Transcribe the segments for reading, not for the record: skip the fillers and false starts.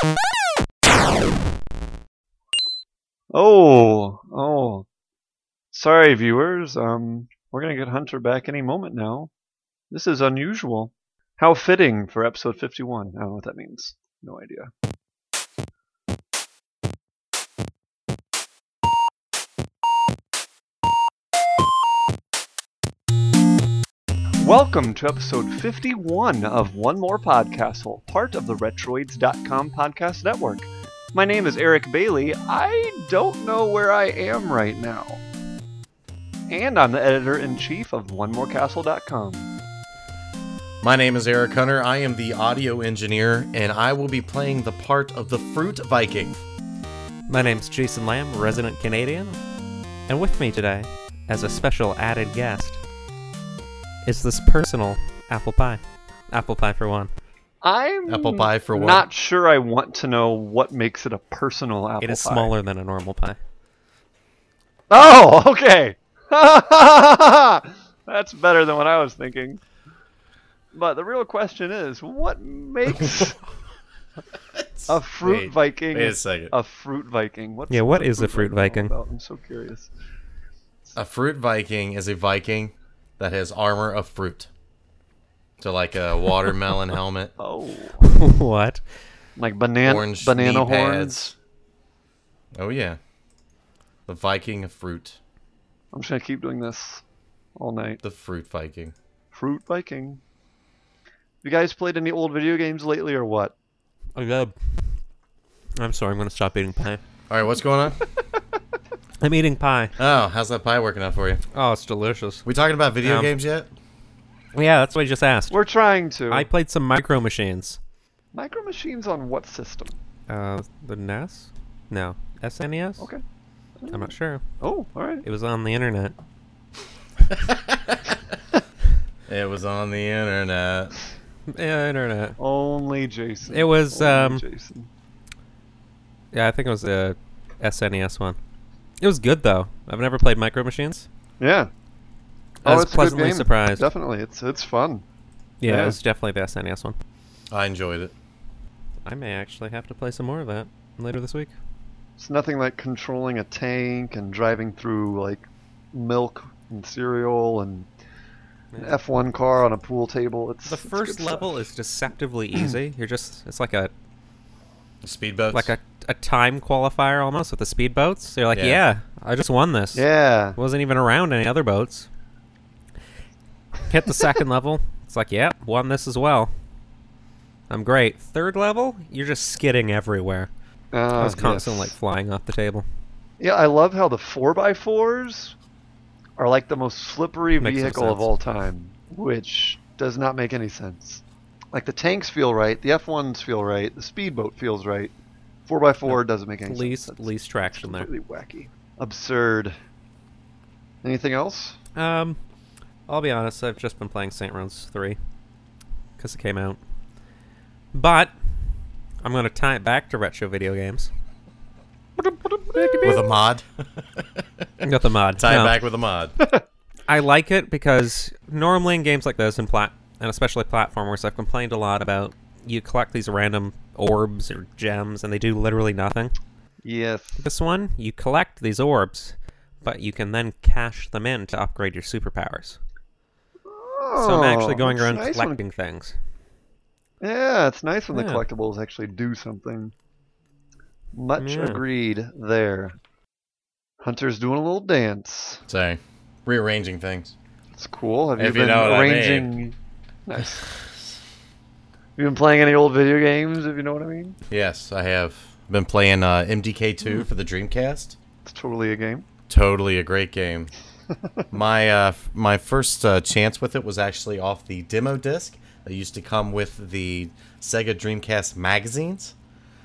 Oh. Sorry, viewers. We're gonna get Hunter back any moment now. This is unusual. How fitting for episode 51. I don't know what that means. No idea. Welcome to episode 51 of One More Podcastle, part of the Retroids.com podcast network. My name is Eric Bailey. I don't know where I am right now. And I'm the editor-in-chief of OneMoreCastle.com. My name is Eric Hunter. I am the audio engineer, and I will be playing the part of the Fruit Viking. My name's Jason Lamb, resident Canadian, and with me today, as a special added guest, is this personal apple pie. Apple pie for one. I'm Apple pie for one. not sure I want to know what makes it a personal apple pie. It is smaller than a normal pie. Oh, okay. That's better than what I was thinking. But the real question is, what makes a fruit Viking Wait a second. a fruit Viking? What is a fruit Viking? About? I'm so curious. A Fruit Viking is a Viking that has armor of fruit. So like a watermelon helmet, Oh, What? like banana orange horns. knee pads. Oh yeah. The Viking of fruit. I'm just gonna keep doing this all night. The Fruit Viking. Fruit Viking. You guys played any old video games lately, or what? Oh, God. I'm sorry, I'm going to stop eating pie. All right, what's going on? I'm eating pie. Oh, how's that pie working out for you? Oh, it's delicious. We talking about video games yet? Yeah, that's what I just asked. We're trying to. I played some Micro Machines. Micro Machines on what system? The NES? No. SNES? Okay. I'm not sure. Oh, all right. It was on the internet. It was on the internet. Yeah, internet. Only Jason. It was, Only Jason. Yeah, I think it was the SNES one. It was good, though. I've never played Micro Machines. Yeah. I was it's a good pleasantly game. surprised. Definitely, it's fun. Yeah, Yeah. it was definitely the SNES one. I enjoyed it. I may actually have to play some more of that later this week. It's nothing like controlling a tank and driving through like milk and cereal and an F1 car on a pool table. It's The first level is deceptively easy. It's like a Speedboats. a time qualifier almost with the speedboats. You're like, Yeah. yeah, I just won this. Yeah. Wasn't even around any other boats. Hit the second level. It's like, yep, won this as well. I'm great. Third level, you're just skidding everywhere. I was constantly like flying off the table. Yeah, I love how the 4x4s are like the most slippery Makes no vehicle of sense. all time, which does not make any sense. Like the tanks feel right, the F1s feel right, the speedboat feels right. 4x4 doesn't make any sense. That's Least traction there. completely wacky. Absurd. Anything else? I'll be honest, I've just been playing Saint Rose 3 because it came out. But I'm going to tie it back to retro video games. with a mod. Got the mod. Tie No. it back with a mod. I like it because normally in games like this and especially platformers, I've complained a lot about you collect these random orbs or gems and they do literally nothing. Yes. This one, you collect these orbs, but you can then cash them in to upgrade your superpowers. So I'm actually going it's around nice collecting things. Yeah, it's nice when the Yeah. collectibles actually do something. Much Yeah. agreed there. Hunter's doing a little dance. Sorry. Rearranging things. It's cool. Have you If you been know what I arranging? Nice. You been playing any old video games? If you know what I mean. Yes, I have been playing MDK2 for the Dreamcast. It's totally a game. Totally a great game. My first chance with it was actually off the demo disc that used to come with the Sega Dreamcast magazines.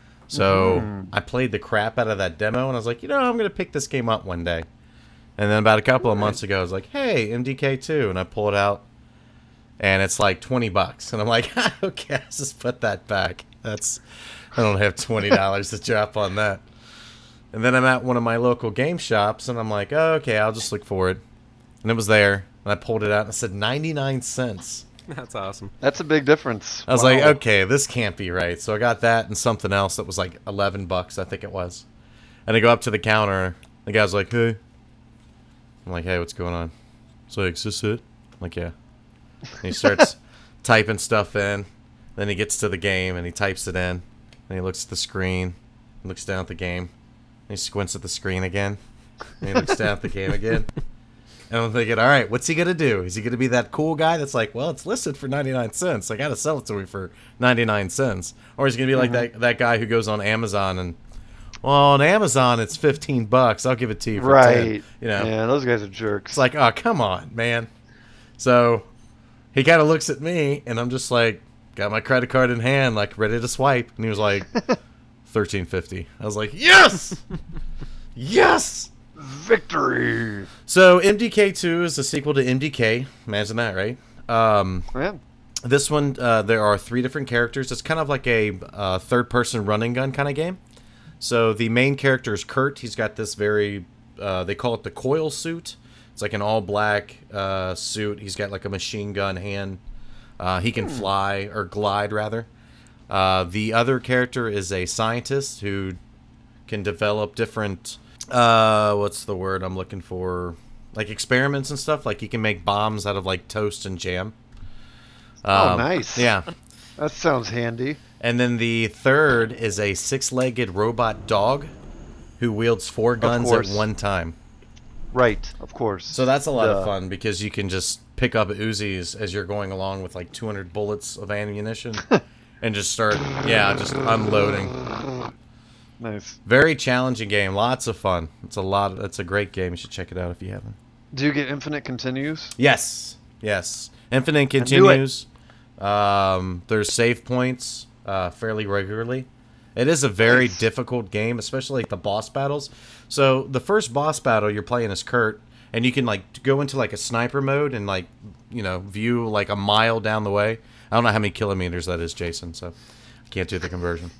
So I played the crap out of that demo, and I was like, I'm going to pick this game up one day. And then about a couple of months ago, I was like, hey, MDK2, and I pull it out, and it's like $20. And I'm like, okay, let's just put that back. I don't have $20 to drop on that. And then I'm at one of my local game shops, and I'm like, oh, okay, I'll just look for it. And it was there, and I pulled it out, and it said 99 cents. That's awesome. That's a big difference. I was Wow. like, okay, this can't be right. So I got that and something else that was like $11, I think it was. And I go up to the counter. The guy's like, hey. I'm like, hey, what's going on? He's like, is this it? I'm like, yeah. And he starts typing stuff in. Then he gets to the game and he types it in. And he looks at the screen. Looks down at the game. And he squints at the screen again. And he looks down at the game again. And I'm thinking, all right, what's he going to do? Is he going to be that cool guy that's like, well, it's listed for 99 cents. I got to sell it to him for 99 cents. Or is he going to be like that guy who goes on Amazon and, well, on Amazon it's $15. I'll give it to you for 10. Right. You know? Yeah, those guys are jerks. It's like, oh, come on, man. So he kind of looks at me, and I'm just like, got my credit card in hand, like ready to swipe. And he was like, $13.50. I was like, yes! Yes! Victory! So MDK2 is a sequel to MDK. Imagine that, right? Yeah. This one, there are 3 different characters. It's kind of like a third-person running gun kind of game. So the main character is Kurt. He's got this very, they call it the coil suit. It's like an all-black suit. He's got like a machine gun hand. He can fly, or glide, rather. The other character is a scientist who can develop different, what's the word I'm looking for? Like experiments and stuff. Like he can make bombs out of like toast and jam. Oh, nice. Yeah. That sounds handy. And then the third is a 6-legged robot dog who wields 4 guns at course. one time. Right, of course. So that's a lot of fun because you can just pick up Uzis as you're going along with like 200 bullets of ammunition and just start, just unloading. Nice. Very challenging game. Lots of fun. It's a great game. You should check it out if you haven't. Do you get infinite continues? Yes. Infinite knew it. continues. There's save points fairly regularly. It is a very difficult game, especially like the boss battles. So the first boss battle you're playing as Kurt, and you can like go into like a sniper mode and like view like a mile down the way. I don't know how many kilometers that is, Jason, so I can't do the conversion.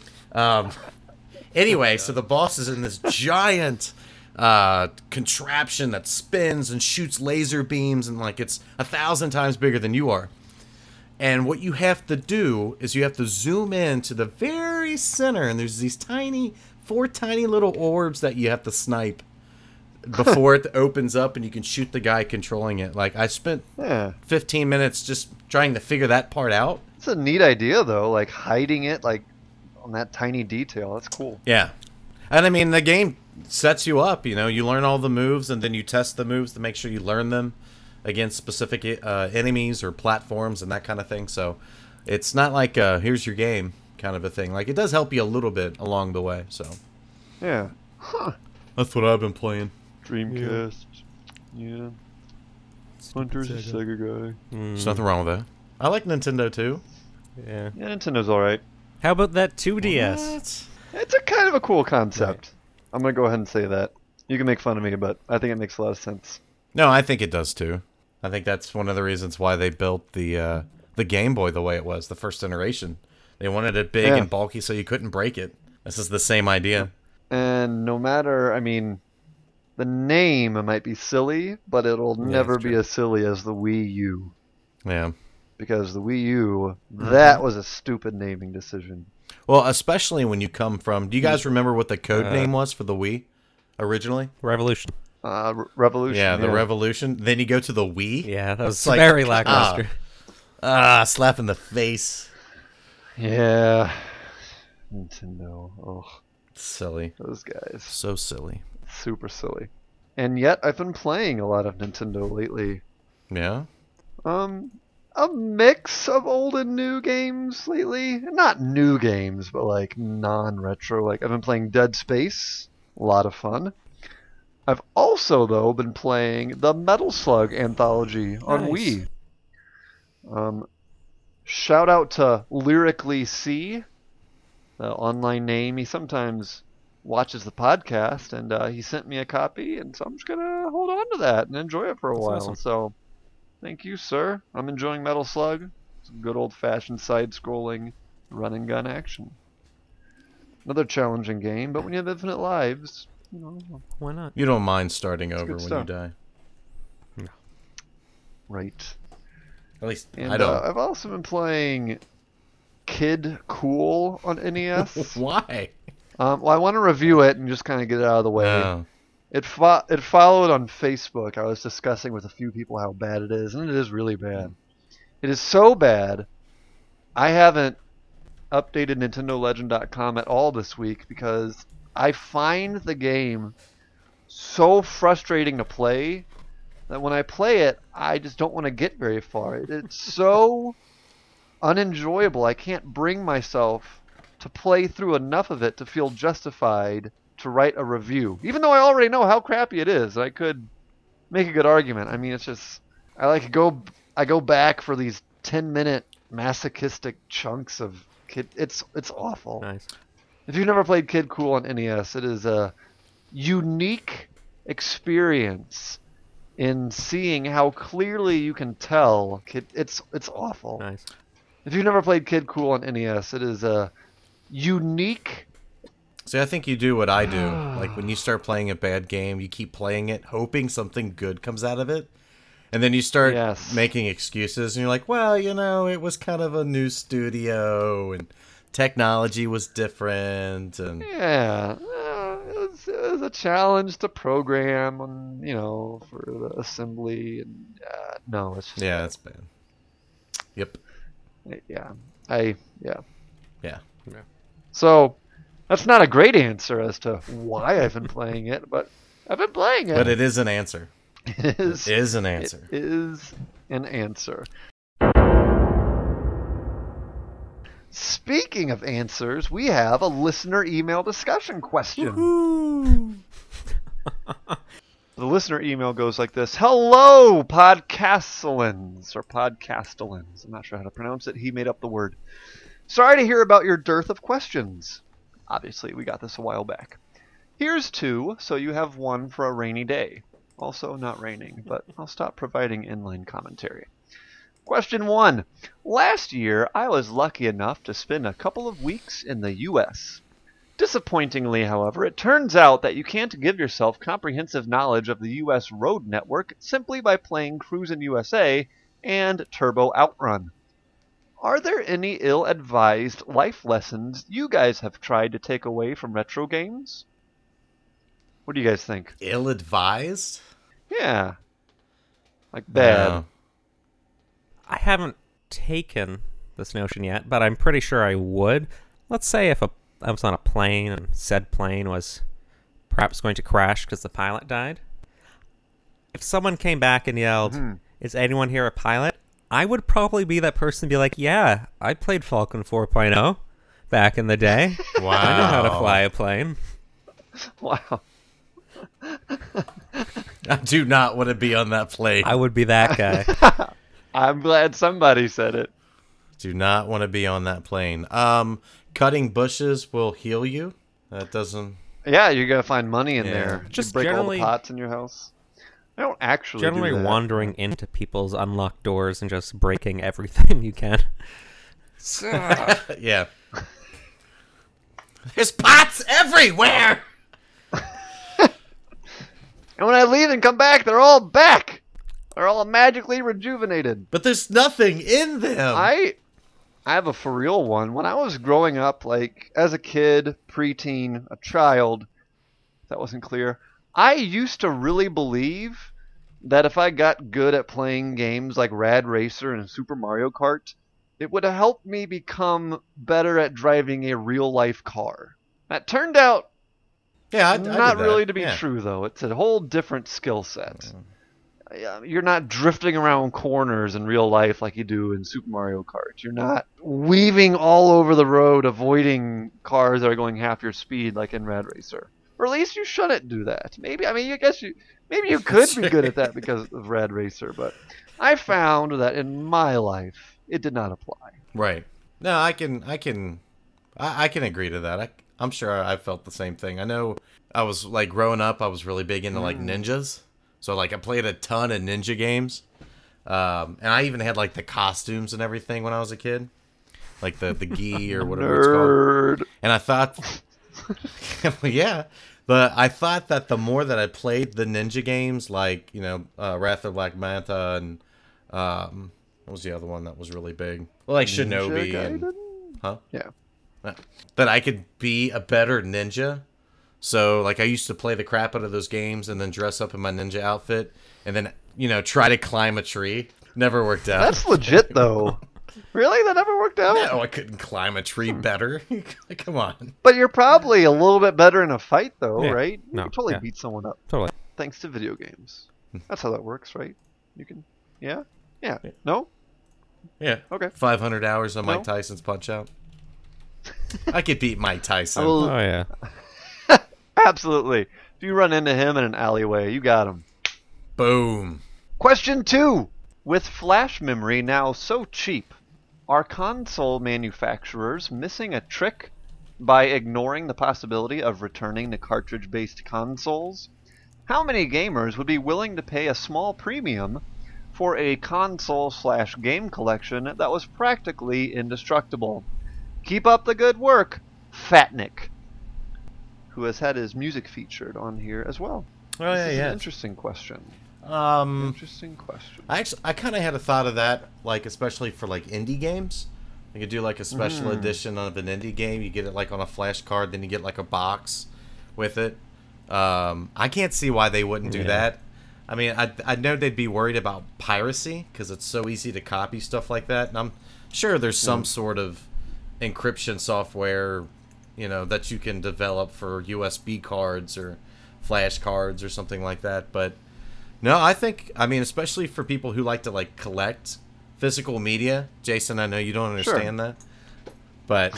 Anyway, so the boss is in this giant contraption that spins and shoots laser beams, and like it's 1,000 times bigger than you are. And what you have to do is you have to zoom in to the very center, and there's these 4 tiny little orbs that you have to snipe before it opens up, and you can shoot the guy controlling it. Like I spent 15 minutes just trying to figure that part out. It's a neat idea, though, like hiding it like on that tiny detail. That's cool. Yeah. And I mean, the game sets you up, you learn all the moves, and then you test the moves to make sure you learn them against specific enemies or platforms and that kind of thing. So it's not like here's your game kind of a thing. Like it does help you a little bit along the way. So Yeah. that's what I've been playing. Dreamcast. Yeah. Hunter's a Sega guy. There's nothing wrong with that. I like Nintendo too. Yeah. Yeah, Nintendo's alright. How about that 2DS? It's a kind of a cool concept. I'm going to go ahead and say that. You can make fun of me, but I think it makes a lot of sense. No, I think it does too. I think that's one of the reasons why they built the Game Boy the way it was, the first generation. They wanted it big and bulky so you couldn't break it. This is the same idea. And no matter, I mean, the name might be silly, but it'll never be as silly as the Wii U. Yeah. Because the Wii U, that was a stupid naming decision. Well, especially when you come from... Do you guys remember what the code name was for the Wii originally? Revolution. Revolution. Yeah, the Revolution. Then you go to the Wii. Yeah, that was like, very lackluster. Slap in the face. Yeah. Nintendo. Oh, Silly. those guys. So silly. Super silly. And yet, I've been playing a lot of Nintendo lately. Yeah? A mix of old and new games lately. Not new games, but like non-retro. Like I've been playing Dead Space. A lot of fun. I've also, though, been playing the Metal Slug anthology on Wii. Shout out to Lyrically C, the online name. He sometimes watches the podcast, and he sent me a copy, and so I'm just going to hold on to that and enjoy it for a while. awesome. So, thank you, sir. I'm enjoying Metal Slug. It's good old-fashioned side-scrolling run-and-gun action. Another challenging game, but when you have infinite lives... Why not? You don't mind starting over good when stuff. you die. Right. At least And I don't. I've also been playing Kid Cool on NES. Why? Well, I want to review it and just kind of get it out of the way. Oh. It followed on Facebook. I was discussing with a few people how bad it is, and it is really bad. It is so bad, I haven't updated NintendoLegend.com at all this week because I find the game so frustrating to play that when I play it, I just don't want to get very far. It's so unenjoyable. I can't bring myself to play through enough of it to feel justified to write a review. Even though I already know how crappy it is, I could make a good argument. I mean, it's just I go back for these 10-minute masochistic chunks of Kid. It's awful. Nice. If you've never played Kid Cool on NES, it is a unique experience in seeing how clearly you can tell it's awful. Nice. If you've never played Kid Cool on NES, it is a unique. See, I think you do what I do. Like when you start playing a bad game, you keep playing it, hoping something good comes out of it. And then you start making excuses, and you're like, well, it was kind of a new studio, and technology was different, and Yeah, it was a challenge to program, and for the assembly, and no, it's just yeah, it's bad. Yep. yeah, Yeah. So that's not a great answer as to why I've been playing it, but I've been playing it. But it is an answer. It is. It is an answer. It is an answer. Speaking of answers, we have a listener email discussion question. The listener email goes like this. Hello, Podcastelins, or Podcastelins. I'm not sure how to pronounce it. He made up the word. Sorry to hear about your dearth of questions. Obviously, we got this a while back. Here's 2, so you have 1 for a rainy day. Also not raining, but I'll stop providing inline commentary. Question 1. Last year, I was lucky enough to spend a couple of weeks in the U.S. Disappointingly, however, it turns out that you can't give yourself comprehensive knowledge of the U.S. road network simply by playing Cruisin' USA and Turbo Outrun. Are there any ill-advised life lessons you guys have tried to take away from retro games? What do you guys think? Ill-advised? Yeah. Like bad. No. I haven't taken this notion yet, but I'm pretty sure I would. Let's say if I was on a plane and said plane was perhaps going to crash because the pilot died. If someone came back and yelled, "Is anyone here a pilot?" I would probably be that person and be like, "Yeah, I played Falcon 4.0 back in the day. Wow. I know how to fly a plane." Wow. I do not want to be on that plane. I would be that guy. I'm glad somebody said it. Do not want to be on that plane. Cutting bushes will heal you. That doesn't... Yeah, you're going to find money in Yeah. there. Just you break all the generally- pots in your house. I don't actually Generally do that. wandering into people's unlocked doors and just breaking everything you can. Yeah. There's pots everywhere! And when I leave and come back, they're all back. They're all magically rejuvenated. But there's nothing in them. I have a for real one. When I was growing up, like as a kid, preteen, a child, if that wasn't clear, I used to really believe that if I got good at playing games like Rad Racer and Super Mario Kart, it would help me become better at driving a real life car. That turned out Yeah, I did not that. really to be Yeah. true, though. It's a whole different skill set. You're not drifting around corners in real life like you do in Super Mario Kart. You're not weaving all over the road, avoiding cars that are going half your speed like in Rad Racer. Or at least you shouldn't do that. Maybe, I guess you could be good at that because of Rad Racer, but I found that in my life, it did not apply. Right. No, I can agree to that. I'm sure I felt the same thing. I know I was like growing up, I was really big into like ninjas. So like I played a ton of ninja games. And I even had like the costumes and everything when I was a kid. Like the gi or whatever it's called. And I thought yeah. But I thought that the more that I played the ninja games, like, Wrath of Black Manta and What was the other one that was really big? Well, like Shinobi and huh? Yeah. That I could be a better ninja. So, like, I used to play the crap out of those games and then dress up in my ninja outfit and then, try to climb a tree. Never worked out. That's legit, though. Really? That never worked out? No, I couldn't climb a tree better. Come on. But you're probably a little bit better in a fight, though, Yeah. right? You No, can totally yeah. beat someone up. Totally. Thanks to video games. That's how that works, right? You can... Yeah? Yeah. No? Yeah. Okay. 500 hours on No. Mike Tyson's Punch-Out. I could beat Mike Tyson. Well, Oh yeah. absolutely. If you run into him in an alleyway, you got him. Boom. Question 2. With flash memory now so cheap, are console manufacturers missing a trick by ignoring the possibility of returning to cartridge-based consoles? How many gamers would be willing to pay a small premium for a console/game collection that was practically indestructible? Keep up the good work, Fatnik, who has had his music featured on here as well. Oh, This is yeah. an interesting question. Um, Interesting question. I kind of had a thought of that, like, especially for, like, indie games. You could do, like, a special edition of an indie game. You get it, like, on a flash card, then you get, like, a box with it. I can't see why they wouldn't do that. I mean, I know they'd be worried about piracy, because it's so easy to copy stuff like that. And I'm sure there's some sort of encryption software, that you can develop for USB cards or flash cards or something like that. But no, I mean, especially for people who like to like collect physical media. Jason, I know you don't understand that. But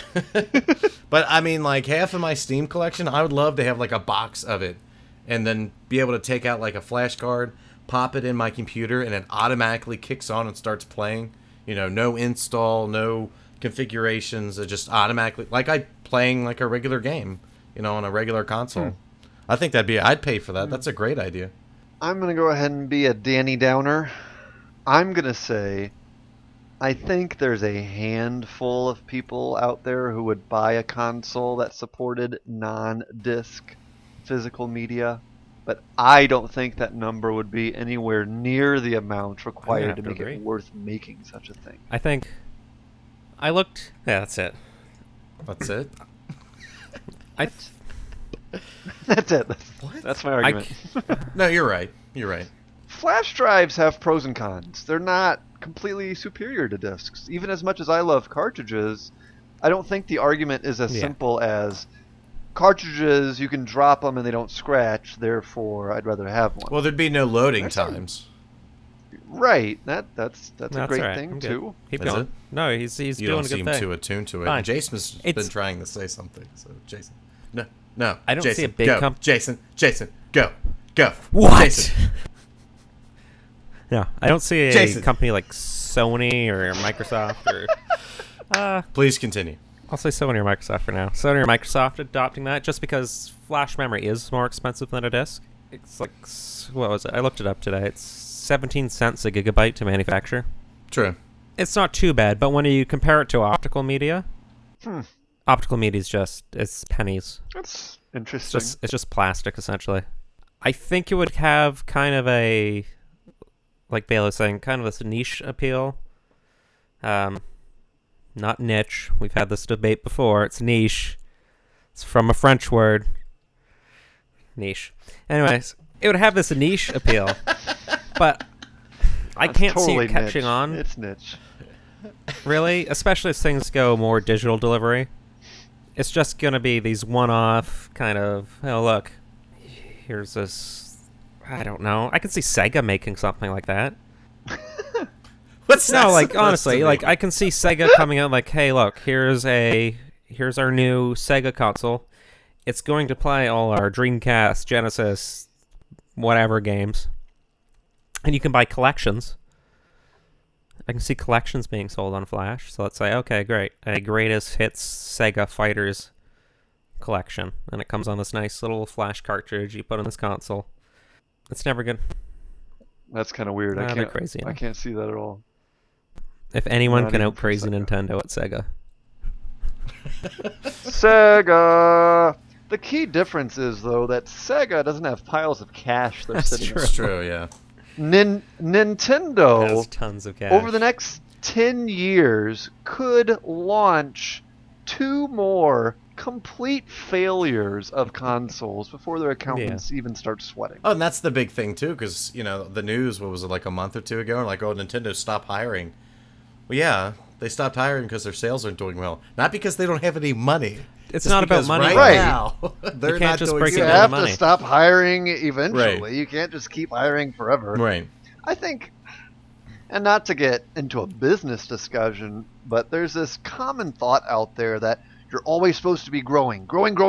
but I mean, like, half of my Steam collection, I would love to have like a box of it and then be able to take out like a flash card, pop it in my computer, and it automatically kicks on and starts playing. No install, no configurations. It just automatically, like I playing like a regular game, on a regular console. I think I'd pay for that. That's a great idea. I'm going to go ahead and be a Danny Downer. I'm going to say I think there's a handful of people out there who would buy a console that supported non-disc physical media, but I don't think that number would be anywhere near the amount required have to to make agree. it worth making such a thing. I think I looked. Yeah, that's it. That's it. I That's it. What? That's my argument. No, you're right. You're right. Flash drives have pros and cons. They're not completely superior to discs. Even as much as I love cartridges, I don't think the argument is as simple as cartridges, you can drop them and they don't scratch, therefore I'd rather have one. Well, there'd be no loading times. Right. That's a That's great all right. thing I'm good. too. Keep Is going. it? No, he's You doing don't a good seem thing. too attuned to it. Fine. Jason's been It's- trying to say something. So, Jason. No. I don't Jason, see a big go. Jason, go. What? Jason. No, I don't see a Jason. company like Sony or Microsoft or. Please continue. I'll say Sony or Microsoft for now. Sony or Microsoft adopting that just because flash memory is more expensive than a disc. It's like, what was it? I looked it up today. It's 17 cents a gigabyte to manufacture. True. It's not too bad, but when you compare it to optical media, optical media is it's pennies. That's interesting. It's just plastic essentially. I think it would have kind of a, like Bailey was saying, kind of this niche appeal. Not niche. We've had this debate before. It's niche. It's from a French word. Niche. Anyways, it would have this niche appeal, but I That's can't see totally it catching niche. on. It's niche. Really, especially as things go more digital delivery. It's just going to be these one-off kind of, oh, look, here's this, I don't know. I can see Sega making something like that. What's that No, like, supposed honestly, to like, mean? I can see Sega coming out like, hey, look, here's our new Sega console. It's going to play all our Dreamcast, Genesis, whatever games. And you can buy collections. I can see collections being sold on Flash. So let's say, okay, great. A greatest hits Sega Fighters collection. And it comes on this nice little Flash cartridge you put on this console. It's never good. That's kind of weird. They're crazy, I yeah. can't see that at all. If anyone Not can even out crazy for Sega. Nintendo, it's Sega. Sega! The key difference is, though, that Sega doesn't have piles of cash they're That's sitting true. on. It's true, yeah. Nintendo Has tons of cash. over the next 10 years could launch 2 more complete failures of consoles before their accountants even start sweating. Oh, and that's the big thing too, because the news, what was it, like a month or two ago, like, oh, Nintendo stopped hiring. Well, yeah, they stopped hiring because their sales aren't doing well, not because they don't have any money. It's not about money right now. They're can't not just doing break it You so. down have money. to stop hiring eventually. Right. You can't just keep hiring forever. Right. I think, and not to get into a business discussion, but there's this common thought out there that you're always supposed to be growing,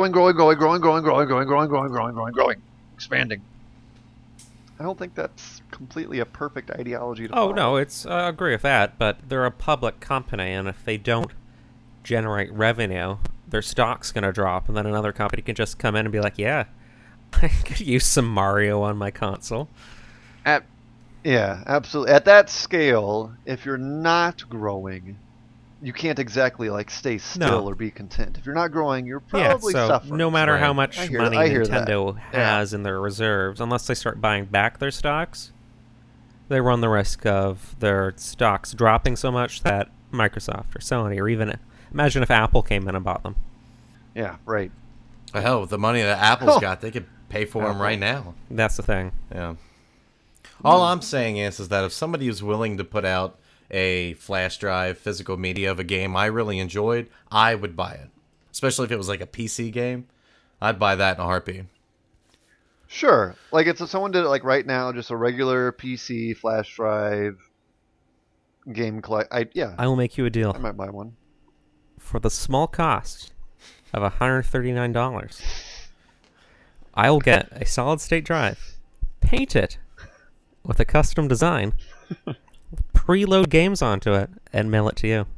expanding. I don't think that's completely a perfect ideology to Oh follow. no, I agree with that. But they're a public company, and if they don't generate revenue, their stock's gonna drop, and then another company can just come in and be like, "Yeah, I could use some Mario on my console." Yeah, absolutely. At that scale, if you're not growing, you can't exactly like stay still No. or be content. If you're not growing, you're probably so suffering. no matter how Right. much I hear money that. Nintendo has in their reserves, unless they start buying back their stocks, they run the risk of their stocks dropping so much that Microsoft or Sony or even imagine if Apple came in and bought them. Yeah, right. Hell, with the money that Apple's Oh. got, they could pay for them right now. That's the thing. Yeah. All I'm saying is that if somebody is willing to put out a flash drive, physical media of a game I really enjoyed, I would buy it. Especially if it was like a PC game. I'd buy that in a heartbeat. Sure. Like if someone did it like right now, just a regular PC flash drive game collect. I will make you a deal I might buy one. for the small cost of $139. I will get a solid state drive, paint it with a custom design, preload games onto it, and mail it to you.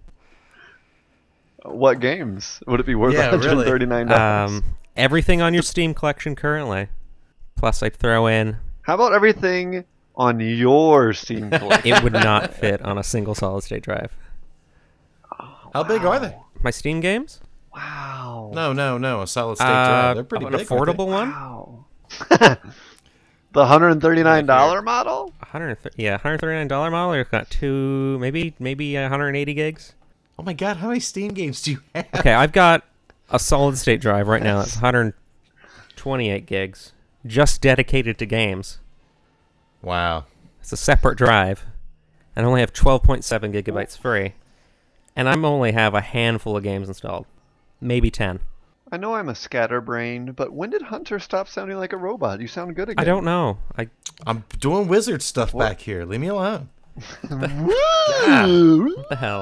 What games would it be worth? Yeah, really. $139. Everything on your Steam collection currently. Plus, I'd throw in. How about everything on your Steam collection? It would not fit on a single solid state drive. How big are they? My Steam games? Wow. No. A solid state drive. They're pretty an big. aren't affordable they? one. Wow. The $139 model? $139 model. You've got maybe 180 gigs. Oh my god, how many Steam games do you have? Okay, I've got a solid state drive right now that's 128 gigs, just dedicated to games. Wow. It's a separate drive, and I only have 12.7 gigabytes free, and I only have a handful of games installed, maybe 10. I know I'm a scatterbrain, but when did Hunter stop sounding like a robot? You sound good again. I don't know. I'm doing wizard stuff back here. Leave me alone. What the hell?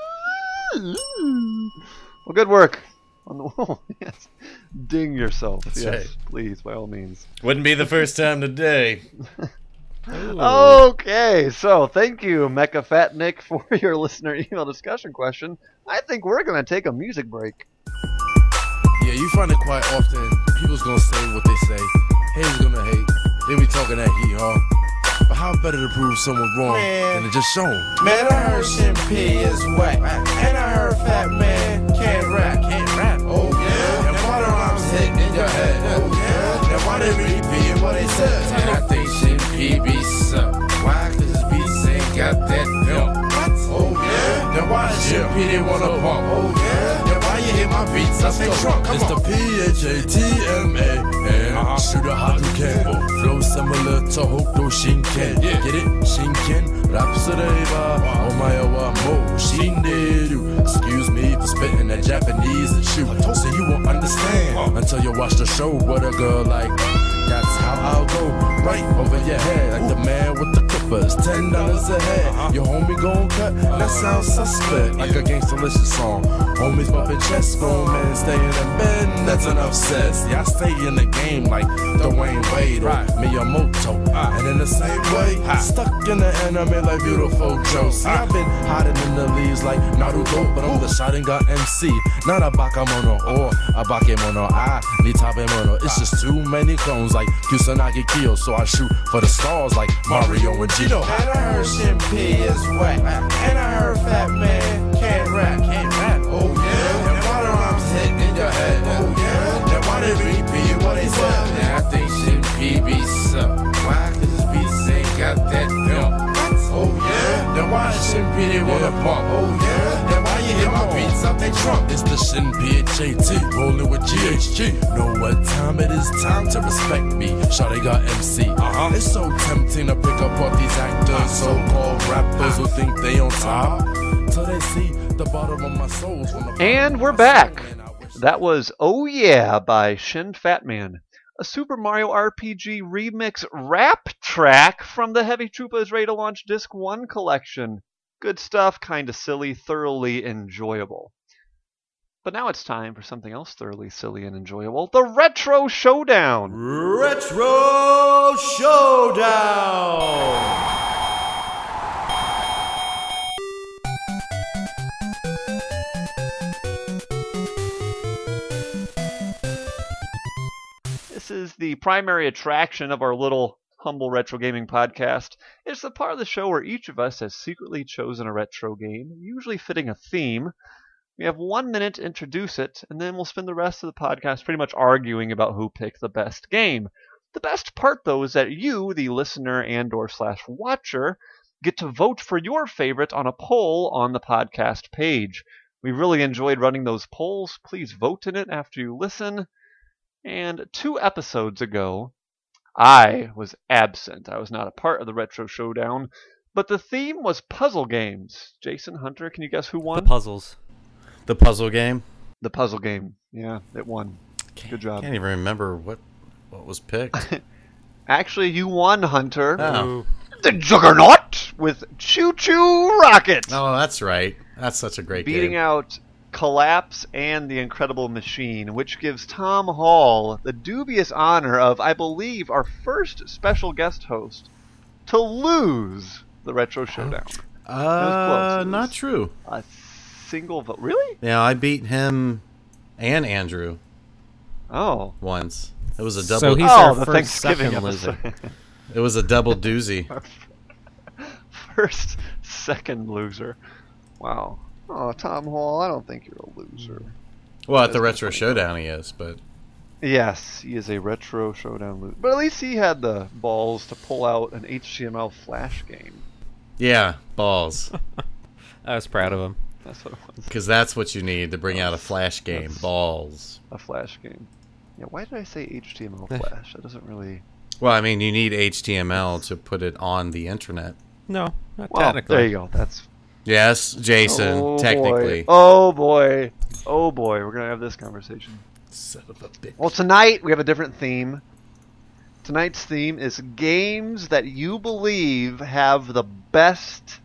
Well, good work on the wall. Yes. Ding yourself. That's yes, right. please, by all means. Wouldn't be the first time today. Okay, so thank you, Mecha Fat Nick, for your listener email discussion question. I think we're going to take a music break. Yeah, you find it quite often. People's gonna say what they say. Haters gonna hate. They be talking that hee-haw. But how better to prove someone wrong than to just show 'em? Man, I heard Shin P is whack. And I heard Fat Man can't rap. Oh yeah. And why the rhymes hitting in your head? Oh yeah. And why they repeating what they said? And I think Shin P be suck. Why? Cause his beats ain't got that film. What? Oh yeah. Then why does Shin P they wanna bump? Oh yeah. Then why you hit my beats? I say trunk. Come It's on. the PHATMA. Shooter Hadouken. Flow similar to Hokuto Shinken. Yeah. Get it? Shinken. Rap sureba. Omae wa mo shinderu. Excuse me for spitting that Japanese and shoot. So you won't understand until you watch the show with a girl like. That's how I'll go right over your head like the man with the clippers. $10 a head. Your homie gon' cut. That sounds suspect like a Gangstalicious song. Homies bumping chest, grown men staying in bed. That's enough said. See, I stay in the game like Dwayne Wade or Miyamoto. And in the same way, stuck in the anime like beautiful Joe. See, I've been hiding in the leaves like Naruto, but I'm the Sharingan MC, not a Bakamono or a Bakemono. I need Tabemono. It's just too many clones like Kusanagi Kyo, so I shoot for the stars like Mario and Gino. And I heard Shin P is whack. And I heard Fat Man can't rap. Oh yeah. And why the rhymes hitting in your head? Oh yeah. And why they repeat what they said? And I think Shin P be suck. Why? Cause his beats ain't got that Shin P wanna bump. Oh yeah, then why you hit my beats out they trunk? It's the Shin PHAT, rolling with GHG. Know what time it is? Time to respect me. Shawty got MC. It's so tempting to pick up all these actors, so-called rappers who think they on top, till they see the bottom of my soul. And we're back. That was Oh Yeah by Shin Fatman, a Super Mario RPG remix rap track from the Heavy Troopa is Ready to Launch Disc 1 collection. Good stuff, kinda silly, thoroughly enjoyable. But now it's time for something else thoroughly silly and enjoyable, the Retro Showdown! Retro Showdown! This is the primary attraction of our little humble retro gaming podcast. It's the part of the show where each of us has secretly chosen a retro game, usually fitting a theme. We have 1 minute to introduce it, and then we'll spend the rest of the podcast pretty much arguing about who picked the best game. The best part, though, is that you, the listener and/or/watcher, get to vote for your favorite on a poll on the podcast page. We really enjoyed running those polls. Please vote in it after you listen. And 2 episodes ago, I was absent. I was not a part of the Retro Showdown, but the theme was puzzle games. Jason, Hunter, can you guess who won? The puzzles. The puzzle game? The puzzle game. Yeah, it won. Good job. Can't even remember what was picked. Actually, you won, Hunter. Oh. The Juggernaut with Choo Choo Rocket. Oh, that's right. That's such a great game. Beating out Collapse and The Incredible Machine, which gives Tom Hall the dubious honor of, I believe, our first special guest host to lose the Retro Showdown. It was close. Not true. A single vote. Really? Yeah, I beat him and Andrew Oh. once. It was a double. So he's Oh, our the first Thanksgiving second loser. episode. It was a double doozy. First, second loser. Wow. Oh, Tom Hall, I don't think you're a loser. Well, at the Retro Showdown he is, but Yes, he is a Retro Showdown loser. But at least he had the balls to pull out an HTML Flash game. yeah, balls. I was proud of him. That's what it was. Because that's what you need to bring out a Flash game. Balls. A Flash game. Yeah, why did I say HTML Flash? That doesn't really... Well, I mean, you need HTML to put it on the internet. No, not Well, technically. there you go. That's... Yes, Jason, Oh, technically. Boy. Oh, boy. Oh, boy. We're going to have this conversation. Son of a bitch. Well, tonight we have a different theme. Tonight's theme is games that you believe have the best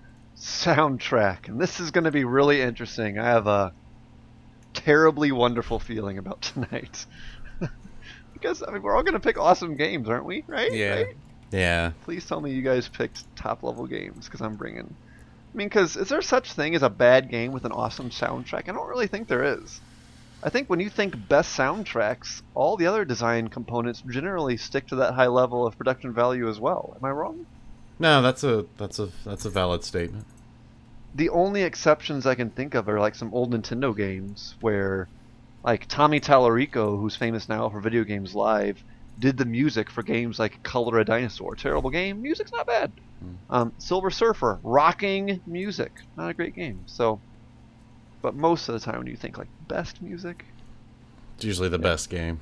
soundtrack. And this is going to be really interesting. I have a terribly wonderful feeling about tonight. Because, I mean, we're all going to pick awesome games, aren't we? Right? Yeah. Right? Yeah. Please tell me you guys picked top-level games, because I'm bringing... I mean, because is there such thing as a bad game with an awesome soundtrack? I don't really think there is. I think when you think best soundtracks, all the other design components generally stick to that high level of production value as well. Am I wrong? No, that's a valid statement. The only exceptions I can think of are like some old Nintendo games where, like Tommy Tallarico, who's famous now for Video Games Live, did the music for games like Color a Dinosaur. Terrible game. Music's not bad. Silver Surfer, rocking music. Not a great game. So, but most of the time when you think like best music, It's usually the best game.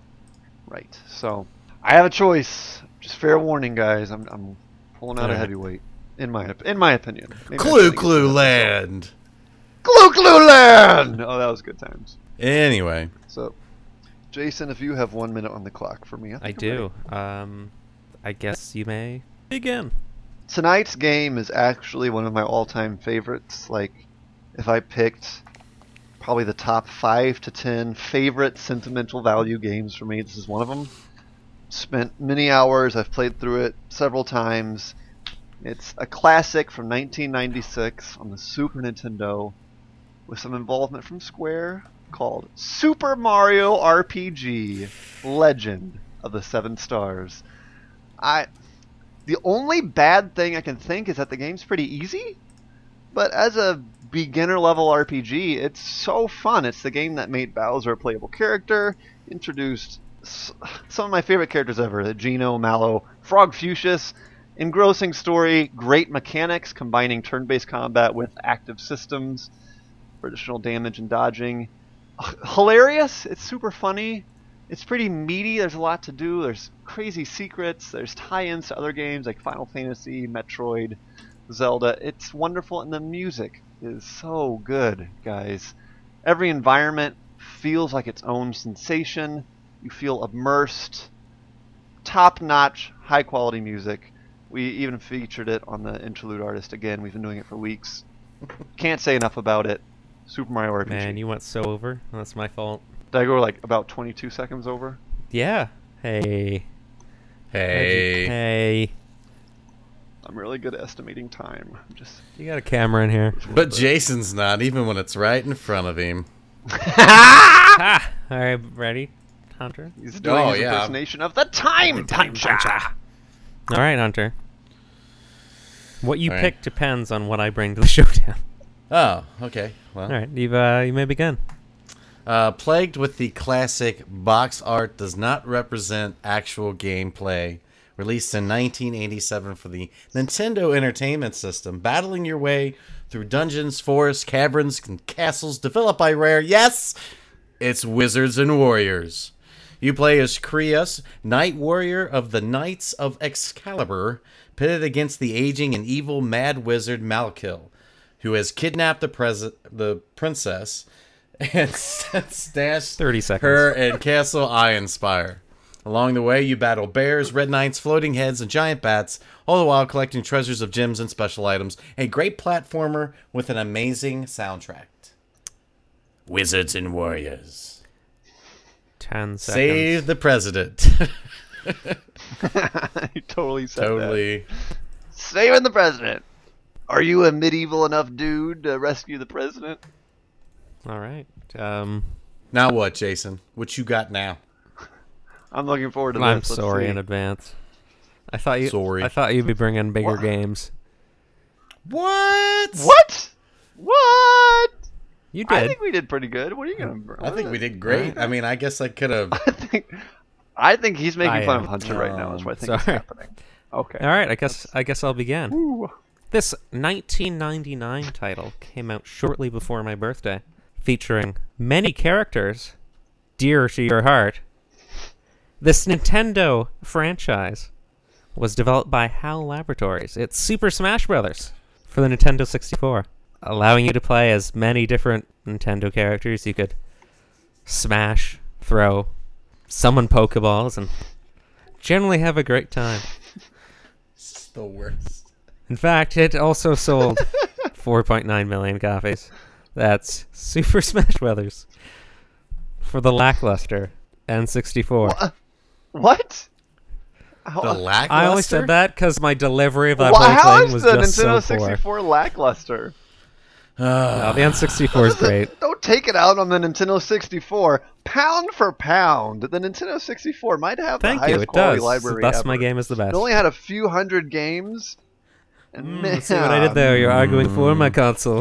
right. So, I have a choice. Just fair warning, guys. I'm pulling out a Alright. heavyweight. In my opinion. Maybe I Clue shouldn't get Clue that. Land! Clue Land! Oh, that was good times. Anyway. So, Jason, if you have 1 minute on the clock for me, I think I'm do. ready. I guess you may begin. Tonight's game is actually one of my all-time favorites. Like, if I picked probably the top 5 to 10 favorite sentimental value games for me, this is one of them. Spent many hours. I've played through it several times. It's a classic from 1996 on the Super Nintendo with some involvement from Square called Super Mario RPG Legend of the Seven Stars. The only bad thing I can think is that the game's pretty easy, but as a beginner level RPG, it's so fun. It's the game that made Bowser a playable character, introduced some of my favorite characters ever, Geno, Mallow, Frog Fuchsius, Engrossing story, great mechanics, combining turn-based combat with active systems for additional damage and dodging. Hilarious. It's super funny. It's pretty meaty. There's a lot to do. There's crazy secrets. There's tie-ins to other games like Final Fantasy, Metroid, Zelda. It's wonderful, and the music is so good, guys. Every environment feels like its own sensation. You feel immersed. Top-notch, high-quality music. We even featured it on the Interlude Artist again. We've been doing it for weeks. Can't say enough about it. Super Mario RPG. Man, you went so over. That's my fault. Did I go like about 22 seconds over? Yeah. Hey. Hey. I'm really good at estimating time. You got a camera in here. But Jason's not, even when it's right in front of him. Ah! All right, ready, Hunter? He's doing his impersonation of the time puncher. All right, Hunter. What you pick depends on what I bring to the showdown. Oh, okay. Well. All right, you may begin. Plagued with the classic box art does not represent actual gameplay. Released in 1987 for the Nintendo Entertainment System. Battling your way through dungeons, forests, caverns, and castles developed by Rare. Yes, it's Wizards and Warriors. You play as Krios, Knight Warrior of the Knights of Excalibur, pitted against the aging and evil Mad Wizard Malkil, who has kidnapped the princess and stashed 30 seconds. her in Castle Ironspire. Along the way, you battle bears, red knights, floating heads, and giant bats, all the while collecting treasures of gems and special items. A great platformer with an amazing soundtrack. Wizards and Warriors. 10 seconds. Save the president. You totally said Totally. that. Saving the president. Are you a medieval enough dude to rescue the president? All right. Now what, Jason? What you got now? I'm looking forward to I'm this. Let's sorry see. in advance. I thought you'd be bringing bigger What? games. What? What? You did. I think we did pretty good. What are you gonna? I think we did great. I mean, I guess I could have. I think he's making I fun am. of Hunter right now. Is what I think is Sorry. happening. Okay. All right. I guess I'll begin. Ooh. This 1999 title came out shortly before my birthday, featuring many characters dear to your heart. This Nintendo franchise was developed by HAL Laboratories. It's Super Smash Bros. For the Nintendo 64, allowing you to play as many different Nintendo characters. You could smash, throw, summon Pokeballs, and generally have a great time. It's the worst. In fact, it also sold 4.9 million copies. That's Super Smash Bros. For the lackluster N64. What? The lackluster? I only said that because my delivery of that Well, whole how thing is was the just Nintendo so poor. 64 lackluster? No, the N64 is great. Don't take it out on the Nintendo 64. Pound for pound, the Nintendo 64 might have Thank the you, highest it quality does. library Thus, ever. my game is the best. It only had a few hundred games. And See what I did there? You're arguing for my console.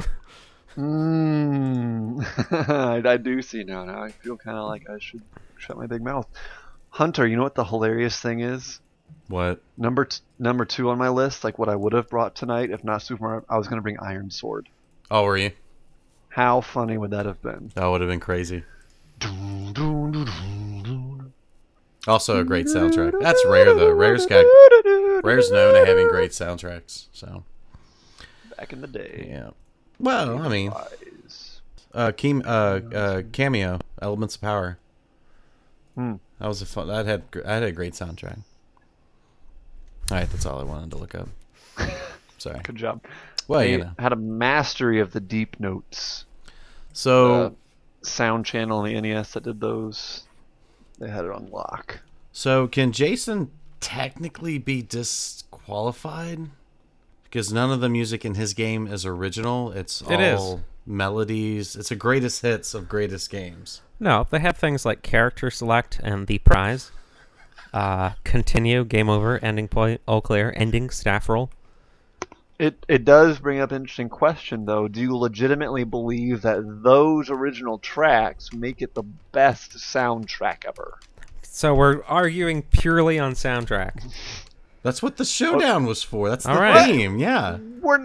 I do see now. Now I feel kind of like I should shut my big mouth. Hunter, you know what the hilarious thing is? What? Number 2 on my list, like what I would have brought tonight if not Super Mario, I was going to bring Iron Sword. Oh, were you? How funny would that have been? That would have been crazy. Also a great soundtrack. That's Rare, though. Rare's known to having great soundtracks. So Back in the day. yeah. Well, I mean, Cameo, Elements of Power. That was a fun. That had a great soundtrack. All right, that's all I wanted to look up. Sorry. Good job. Well, They you know. had a mastery of the deep notes. So, Sound channel on the NES that did those. They had it on lock. so can Jason technically be disqualified? Because none of the music in his game is original. It all melodies. It's a greatest hits of greatest games. No, they have things like character select and the prize. Continue, game over, ending point, all clear, ending, staff roll. It does bring up an interesting question, though. Do you legitimately believe that those original tracks make it the best soundtrack ever? So we're arguing purely on soundtrack. That's what the showdown was for. That's the All right. theme. Yeah.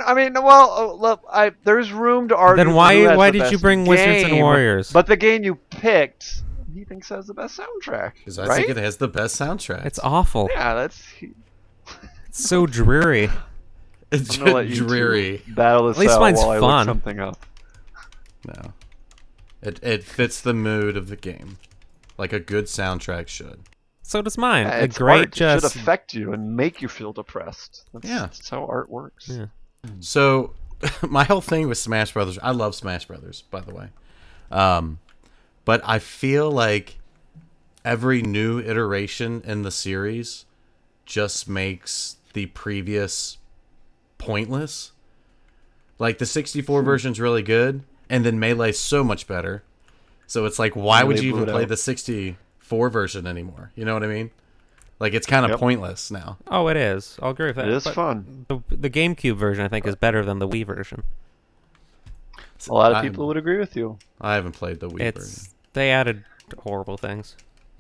There's room to argue. Then for who has why the did you best bring Wizards and game, Warriors? But the game you picked, he thinks has the best soundtrack. Because I right? think it has the best soundtrack. It's awful. Yeah, that's. It's so dreary. It's I'm gonna let you two dreary. battle this At least out mine's while I fun. look something up. No. It fits the mood of the game. Like a good soundtrack should. So does mine. Yeah, A it's great art. It should just affect you and make you feel depressed. That's how art works. Yeah. So, my whole thing with Smash Brothers, I love Smash Brothers, by the way. But I feel like every new iteration in the series just makes the previous pointless. Like, the 64 version's really good, and then Melee's so much better. So it's like, why would Melee you blew even it play out. the 64 version anymore? You know what I mean? Like, it's kind of Yep. pointless now. Oh, it is. I'll agree with that. It is But fun. The GameCube version, I think, is better than the Wii version. A lot of I- people would agree with you. I haven't played the Wii version. It's they added horrible things.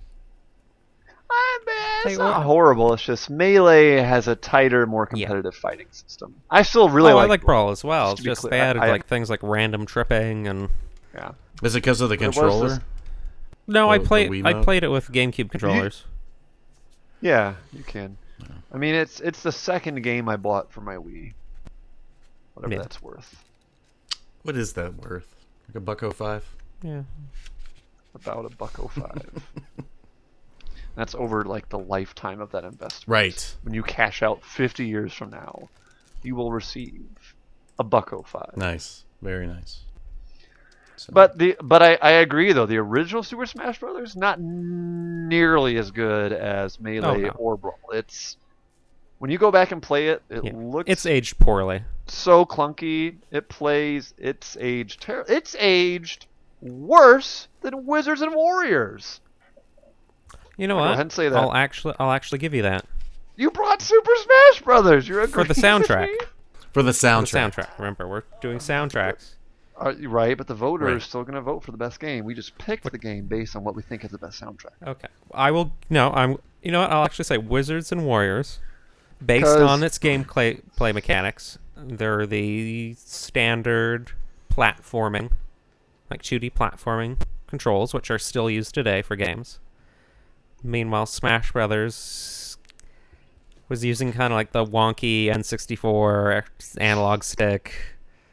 It's Hey, not what- horrible. It's just Melee has a tighter, more Yeah. competitive fighting system. I still really I like like Brawl as well. Just It's to be just clear, they added I- like things like random tripping and. Yeah. Is it because of the But it was controller? this- No, Oh, I the played. Wii I mode? played it with GameCube controllers. Yeah, you can. I mean, it's the second game I bought for my Wii. Whatever Yeah. that's worth. What is that worth? Like $1.05? Yeah. About $1.05. That's over like the lifetime of that investment. Right. When you cash out 50 years from now, you will receive $1.05. Nice. Very nice. So- But I agree though, the original Super Smash Brothers not nearly as good as Melee no. or Brawl. It's when you go back and play it, it Yeah. looks It's aged poorly. so clunky. It plays. It's aged. It's aged worse than Wizards and Warriors. You know I'll go what? ahead and say that. I'll actually give you that You brought Super Smash Brothers. You're for the agreeing with soundtrack. me? For the The soundtrack. soundtrack. Remember, we're doing soundtracks. You're right, but the voter Right. is still going to vote for the best game. We just picked the game based on what we think is the best soundtrack. Okay. I will. No, I'm. You know what? I'll actually say Wizards and Warriors, based 'Cause- on its gameplay play mechanics. They're the standard platforming, like 2D platforming controls, which are still used today for games. Meanwhile, Smash Brothers was using kind of like the wonky N64 analog stick,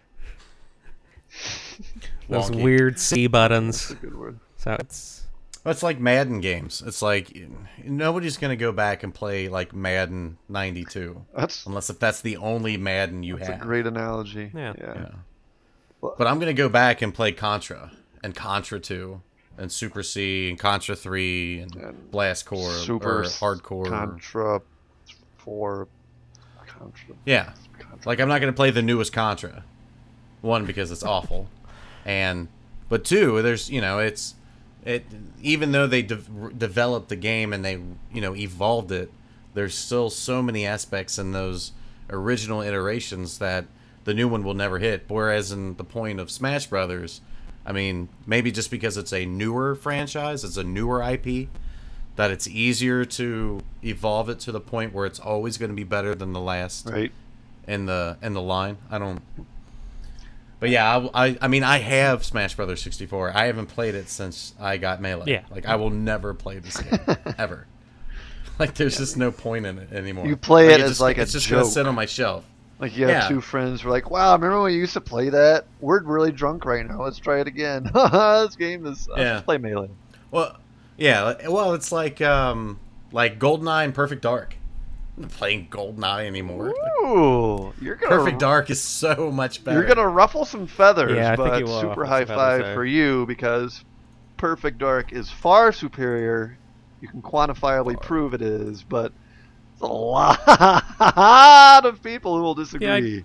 those Wonky. weird C buttons. Good word. So it's. Well, it's like Madden games. It's like nobody's going to go back and play like Madden 92 That's unless if that's the only Madden you a have. great analogy. Yeah. Yeah. But I'm going to go back and play Contra and Contra 2 and Super C and Contra 3 and Blast Corps Super or Hardcore. Contra 4. Contra. Yeah. Contra. Like I'm not going to play the newest Contra. One, because it's awful. But two, there's, even though they developed the game and they, evolved it, there's still so many aspects in those original iterations that the new one will never hit. Whereas in the point of Smash Brothers, I mean, maybe just because it's a newer franchise, it's a newer IP, that it's easier to evolve it to the point where it's always going to be better than the last Right. in the line. But yeah, I mean, I have Smash Brothers 64. I haven't played it since I got Melee. Yeah. Like, I will never play this game ever. Like, there's just no point in it anymore. You play it as just, like a it's just gonna joke. sit on my shelf. Like you have Yeah. two friends who are like, wow, remember when we used to play that? We're really drunk right now. Let's try it again. This game is... Yeah. Let's play Melee. Well, yeah. Well, it's like GoldenEye and Perfect Dark. I'm not playing GoldenEye anymore. Ooh, you're gonna Perfect Dark is so much better. You're gonna ruffle some feathers, Yeah, I think but you will super ruffle high some feathers five there. for you because Perfect Dark is far superior. You can quantifiably prove it is, but there's a lot of people who will disagree.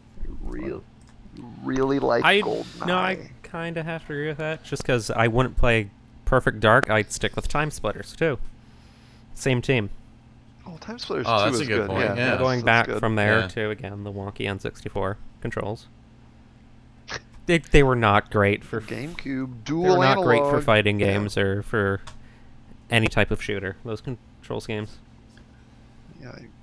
Really like GoldenEye. No, I kind of have to agree with that. Just because I wouldn't play Perfect Dark, I'd stick with Time Splitters too. Same team. Oh, Time Splitters 2 Oh, that's is a good point, yeah. that's- Going that's back good. from there Yeah. to again the wonky N64 controls. They were not great for GameCube they dual were not great for analog. fighting Yeah. games or for any type of shooter. Those controls games. Yeah,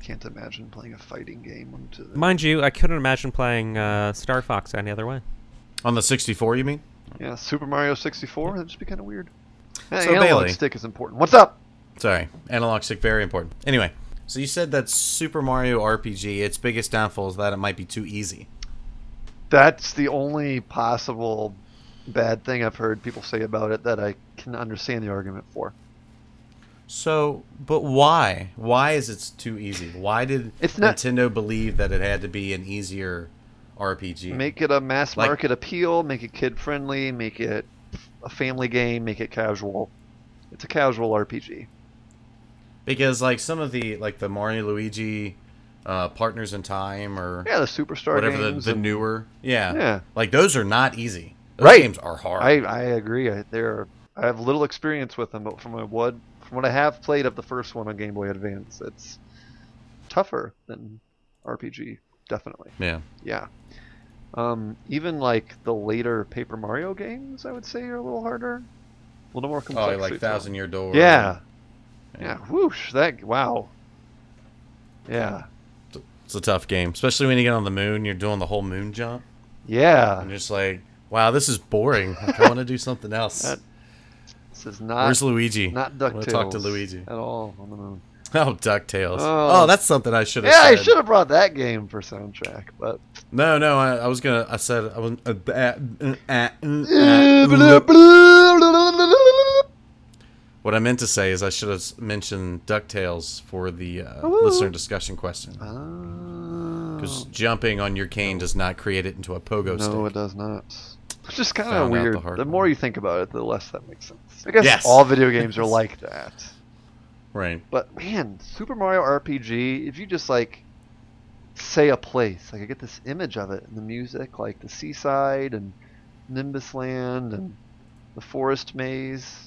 can't imagine playing a fighting game onto the... Mind you, I couldn't imagine playing Star Fox any other way. On the 64, you mean? Yeah, Super Mario 64. That'd just be kind of weird. So Analog Bailey. stick is important. What's up? Sorry, analog stick, very important. Anyway, so you said that Super Mario RPG, its biggest downfall is that it might be too easy. That's the only possible bad thing I've heard people say about it that I can understand the argument for. So, but why? Why is it too easy? Why did It's not- Nintendo believe that it had to be an easier RPG? Make it a mass Like- market appeal, make it kid friendly, make it a family game, make it casual. It's a casual RPG. Because like some of the Mario Luigi Partners in Time or Yeah, the Superstar whatever games. the and- newer, Yeah. like those are not easy. Those Right. games are hard. I agree. I have little experience with them, but from what I have played of the first one on Game Boy Advance, it's tougher than RPG, definitely. Yeah. Yeah. Even like the later Paper Mario games, I would say, are a little harder, a little more complex. Oh, like Thousand Year Door. Yeah. Yeah. Whoosh. Wow. Yeah. It's a tough game, especially when you get on the moon. You're doing the whole moon jump. Yeah. I'm just like, wow, this is boring. Like, I want to do something else. This is not. Where's Luigi? Not I want DuckTales. to talk to Luigi. At all on the moon. Oh, DuckTales. Oh. Oh, that's something I should have Yeah, I said. should have brought that game for soundtrack, but. No, I was gonna. I said I was. What I meant to say is I should have mentioned DuckTales for the listener discussion question. Because jumping on your cane does not create it into a pogo stick. No, it does not. It's just kind of Found out weird. the hard The way. more you think about it, the less that makes sense. I guess Yes. all video games are like that. Right. But man, Super Mario RPG, if you just like say a place, like I get this image of it in the music, like the seaside and Nimbus Land and the forest maze.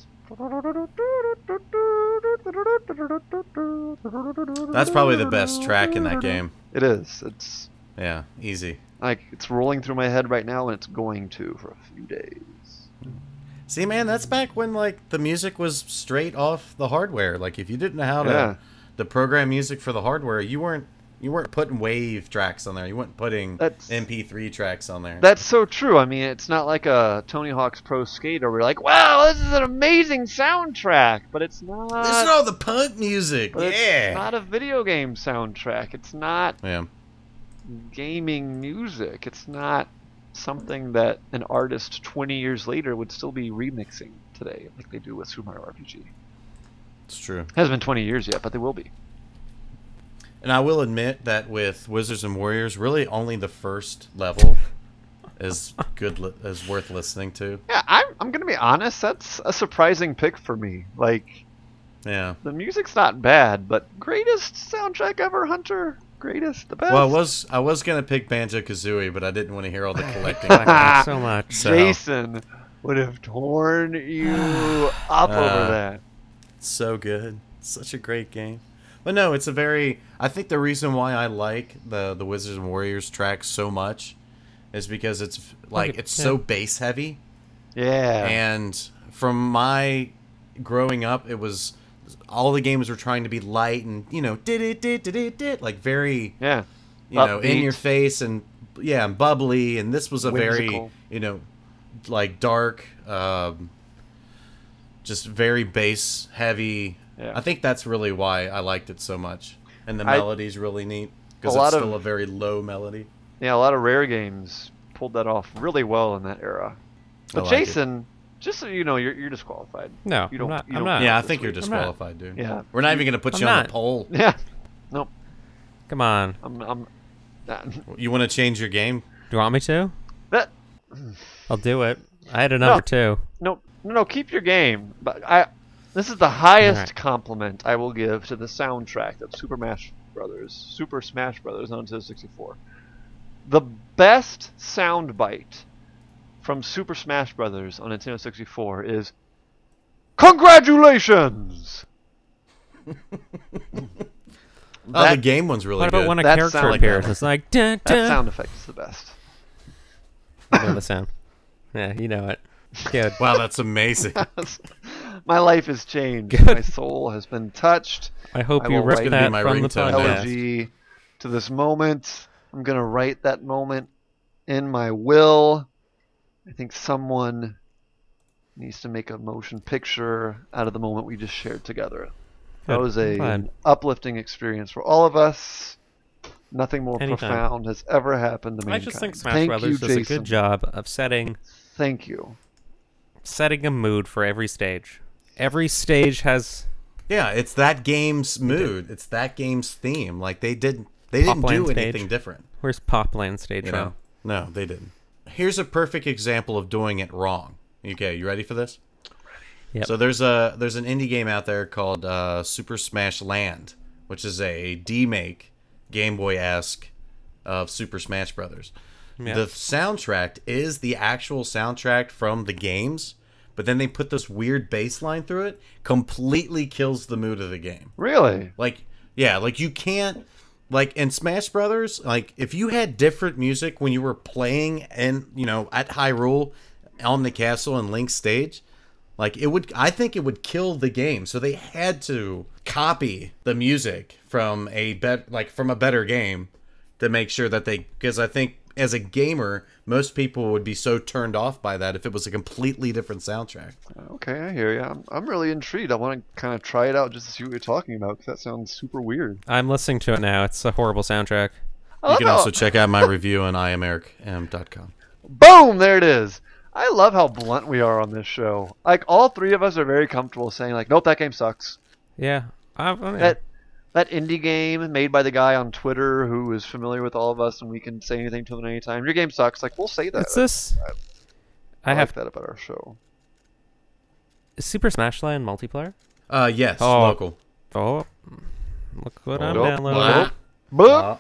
That's probably the best track in that game. It is. It's Yeah, easy. like it's rolling through my head right now, and it's going to for a few days. See, man, that's back when like the music was straight off the hardware. Like if you didn't know how Yeah. to program music for the hardware, you weren't putting wave tracks on there. You weren't putting That's- MP3 tracks on there. That's so true. I mean, it's not like a Tony Hawk's Pro Skater where you're like, wow, this is an amazing soundtrack, but it's not. Listen to all the punk music. But Yeah. It's not a video game soundtrack. It's not Yeah. gaming music. It's not something that an artist 20 years later would still be remixing today, like they do with Super Mario RPG. It's true. Hasn't been 20 years yet, but they will be. And I will admit that with Wizards and Warriors, really only the first level is is worth listening to. Yeah, I'm gonna be honest. That's a surprising pick for me. Like, Yeah. the music's not bad, but greatest soundtrack ever, Hunter. Greatest, the best. Well, I was gonna pick Banjo Kazooie, but I didn't want to hear all the collecting. Like so much. So- Jason would have torn you up over that. So good. Such a great game. But no, it's a very... I think the reason why I like the Wizards and Warriors track so much is because it's like it's so bass heavy. Yeah. And from my growing up, it was... All the games were trying to be light and, did like very, Yeah. in Upbeat. your face and, and bubbly. And this was a Whimsical. very, like dark, just very bass heavy. Yeah. I think that's really why I liked it so much. And the melody's really neat because A lot it's of- still a very low melody. Yeah, a lot of rare games pulled that off really well in that era. But like it. Jason, just so you know, you're disqualified. No, You don't- I'm not. you I'm don't- not. Yeah, I this think you're week. disqualified, dude. Yeah. We're not even going to put I'm you on not. the poll. Yeah. Nope. Come on. I'm You want to change your game? Do you want me to? that. I'll do it. I had a number No. 2. No. Keep your game. But this is the highest Alright. compliment I will give to the soundtrack of Super Smash Brothers on Nintendo 64. The best soundbite from Super Smash Brothers on Nintendo 64 is "Congratulations." Oh, the game one's really What about good. when a That character sound like appears? that. It's like dun, That dun. sound effect is the best. You know the sound. Yeah, you know it. Good. Wow, that's amazing. My life has changed. Good. My soul has been touched. I hope I you will rip write that my from the ringtone. podcast. Elegy to this moment. I'm going to write that moment in my will. I think someone needs to make a motion picture out of the moment we just shared together. That Good. was I'm glad. an uplifting experience for all of us. Nothing more Anytime. profound has ever happened to I mankind. just think Smash Thank Brothers you, does a Jason. good job of setting Thank you. a mood for every stage. Every stage has Yeah, it's that game's mood. It's that game's theme. Like they didn't do Popland anything stage. different. where's Popland stage You from? know? No, they didn't. Here's a perfect example of doing it wrong. Okay, you ready for this? Yep. So there's an indie game out there called Super Smash Land, which is a demake Game Boy-esque of Super Smash Brothers. Yeah. The soundtrack is the actual soundtrack from the games, but then they put this weird bass line through it, completely kills the mood of the game. Really? Like, yeah, like you can't, like in Smash Brothers, like if you had different music when you were playing and, you know, at Hyrule on the castle and Link's stage, like it would, I think it would kill the game. So they had to copy the music from from a better game to make sure that because I think as a gamer, most people would be so turned off by that if it was a completely different soundtrack. Okay, I hear you. I'm really intrigued. I want to kind of try it out just to see what you're talking about, because that sounds super weird. I'm listening to it now. It's a horrible soundtrack. You can also check out my review on IamEricM.com. Boom! There it is. I love how blunt we are on this show. Like, all three of us are very comfortable saying, like, nope, that game sucks. Yeah. Yeah. That indie game made by the guy on Twitter who is familiar with all of us, and we can say anything to him at any time. Your game sucks. Like, we'll say that. It's this. I I have like that about our show. Super Smash Land multiplayer. Yes, Oh. local. Oh, look what I'm Nope. downloading. Boop.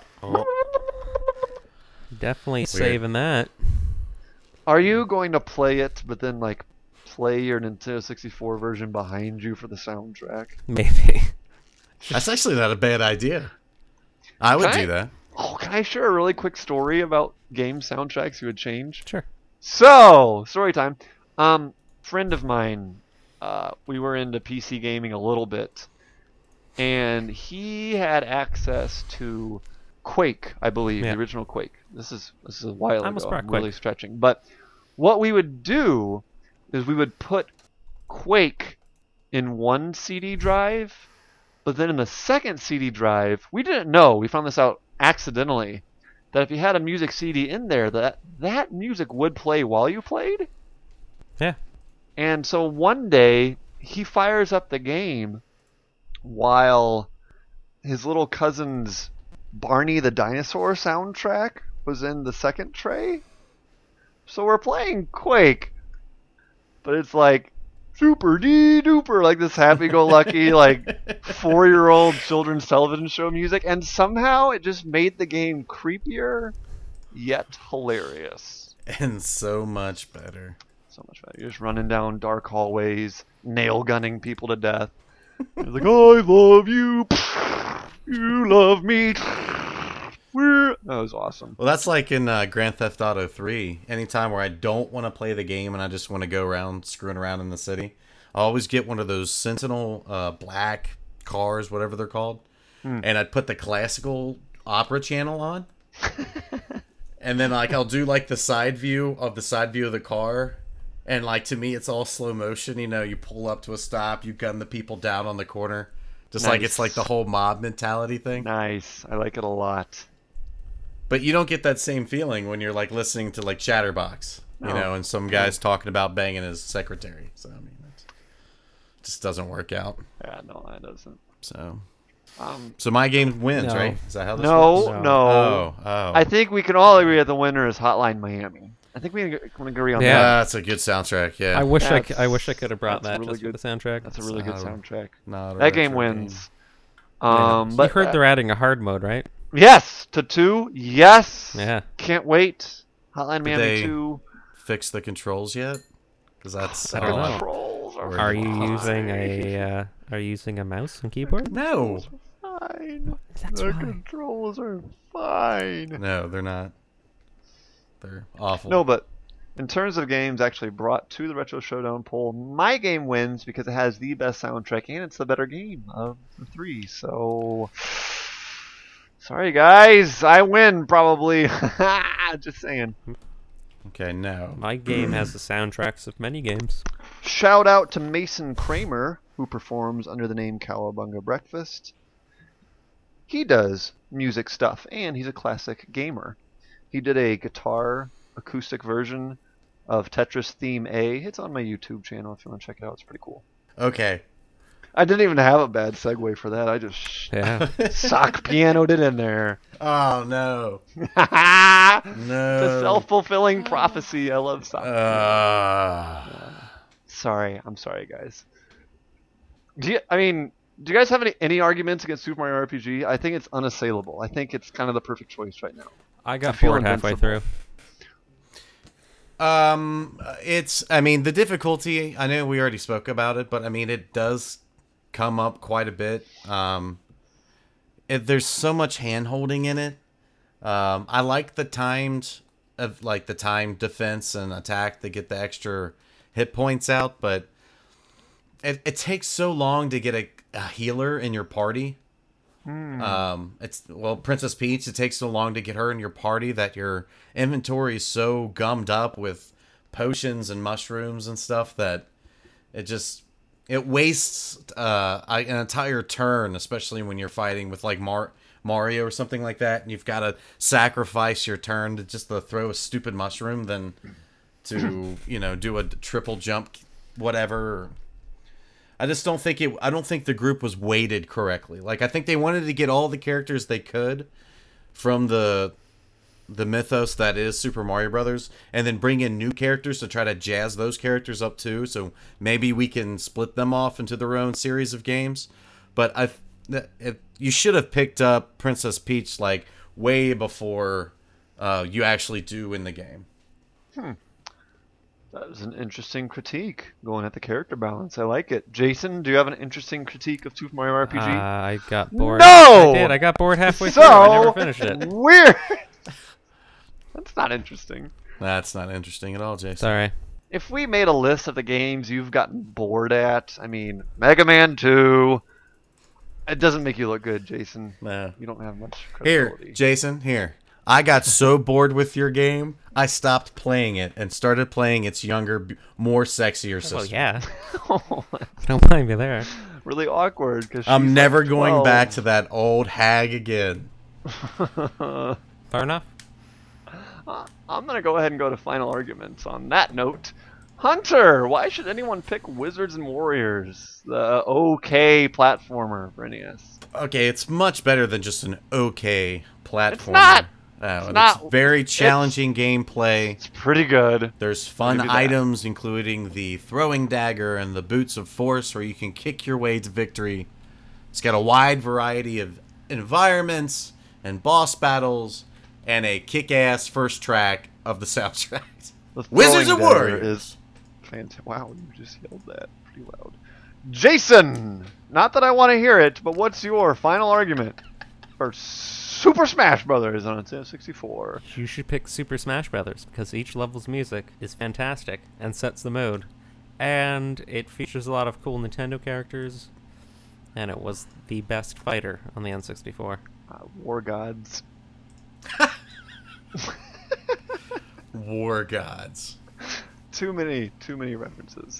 Definitely saving that. Are you going to play it, but then, like, play your Nintendo 64 version behind you for the soundtrack? Maybe. That's actually not a bad idea. I would Can I- do that. Oh, can I share a really quick story about game soundtracks you would change? Sure. So, story time. Friend of mine, we were into PC gaming a little bit, and he had access to Quake, I believe, Yeah. the original Quake. This is a while I almost ago. brought I'm really Quake. stretching, but what we would do is we would put Quake in one CD drive, but then in the second CD drive, we didn't know. We found this out accidentally, that if you had a music CD in there, that music would play while you played. Yeah. And so one day he fires up the game while his little cousin's Barney the Dinosaur soundtrack was in the second tray. So we're playing Quake, but it's like super dee duper, like this happy-go-lucky like 4-year-old children's television show music, and somehow it just made the game creepier yet hilarious. And so much better. So much better. You're just running down dark hallways, nail gunning people to death. It's like, I love you, you love me. That was awesome. Well, that's like in Grand Theft Auto 3. Anytime where I don't want to play the game and I just want to go around screwing around in the city, I always get one of those Sentinel black cars, whatever they're called, and I'd put the classical opera channel on. And then like I'll do like the side view of the car, and like to me it's all slow motion. You know, you pull up to a stop, you gun the people down on the corner, just like it's like the whole mob mentality thing. Nice. I like it a lot. But you don't get that same feeling when you're like listening to like Chatterbox, you No. know, and some guy's talking about banging his secretary. So I mean, it just doesn't work out. Yeah, no, that doesn't. So my game wins, No. right? Is that how this No, works? no. Oh. I think we can all agree that the winner is Hotline Miami. I think we can agree on Yeah. that. That's a good soundtrack. Yeah. I wish I That's- could have brought that's that really just for good. the soundtrack. That's a really good Not a- soundtrack. Not a That game retro wins. Yeah. But you heard they're adding a hard mode, right? yes to 2. Yes. Yeah. Can't wait. Hotline Miami they- 2. Fix the controls yet? Because that's I don't know. Controls are Are you fine. using a mouse and keyboard? No. Fine. That's The why. controls are fine. No, they're not. They're awful. No, but In terms of games actually brought to the Retro Showdown poll, my game wins because it has the best soundtrack and it's the better game of the three. So, sorry guys, I win probably. Just saying. Okay, no. My game has the soundtracks of many games. Shout out to Mason Kramer, who performs under the name Cowabunga Breakfast. He does music stuff, and he's a classic gamer. He did a guitar acoustic version of Tetris Theme A. It's on my YouTube channel if you want to check it out. It's pretty cool. Okay. I didn't even have a bad segue for that. I just sock pianoed it in there. Oh, no. It's No. a self-fulfilling prophecy. I love sock Sorry. I'm sorry, guys. Do you guys have any arguments against Super Mario RPG? I think it's unassailable. I think it's kind of the perfect choice right now. I got feel bored halfway invincible. through. The difficulty, I know we already spoke about it, but it does come up quite a bit. There's so much hand-holding in it. I like the timed defense and attack to get the extra hit points out, but it takes so long to get a healer in your party. Princess Peach, it takes so long to get her in your party that your inventory is so gummed up with potions and mushrooms and stuff that it wastes an entire turn, especially when you're fighting with like Mario or something like that, and you've got to sacrifice your turn to throw a stupid mushroom than to do a triple jump, whatever. I just don't think I don't think the group was weighted correctly. Like, I think they wanted to get all the characters they could from the mythos that is Super Mario Brothers, and then bring in new characters to try to jazz those characters up too. So maybe we can split them off into their own series of games. But you should have picked up Princess Peach like way before you actually do in the game. That was an interesting critique, going at the character balance. I like it. Jason, do you have an interesting critique of Super Mario RPG? I got bored. No! I did. I got bored halfway through. I never finished it. Weird. That's not interesting. That's not interesting at all, Jason. Sorry. If we made a list of the games you've gotten bored at, Mega Man 2, it doesn't make you look good, Jason. Nah. You don't have much Here, credibility. Jason, here. I got so bored with your game, I stopped playing it and started playing its younger, more sexier sister. Well, yeah. Oh, Don't mind me there. really awkward. Cause I'm she's never like going 12. back to that old hag again. Fair enough. I'm going to go ahead and go to final arguments on that note. Hunter, why should anyone pick Wizards and Warriors? The okay platformer for NES. Okay, it's much better than just an okay platformer. It's not! It's very challenging gameplay. It's pretty good. There's fun Give me that. items, including the throwing dagger and the boots of force, where you can kick your way to victory. It's got a wide variety of environments and boss battles, and a kick-ass first track of the soundtrack. The Wizards throwing and dagger Warriors. is fantastic. Wow, you just yelled that pretty loud. Jason, not that I want to hear it, but what's your final argument for Super Smash Brothers on Nintendo 64? You should pick Super Smash Brothers because each level's music is fantastic and sets the mood. And it features a lot of cool Nintendo characters. And it was the best fighter on the N64. War Gods. War Gods. Too many references.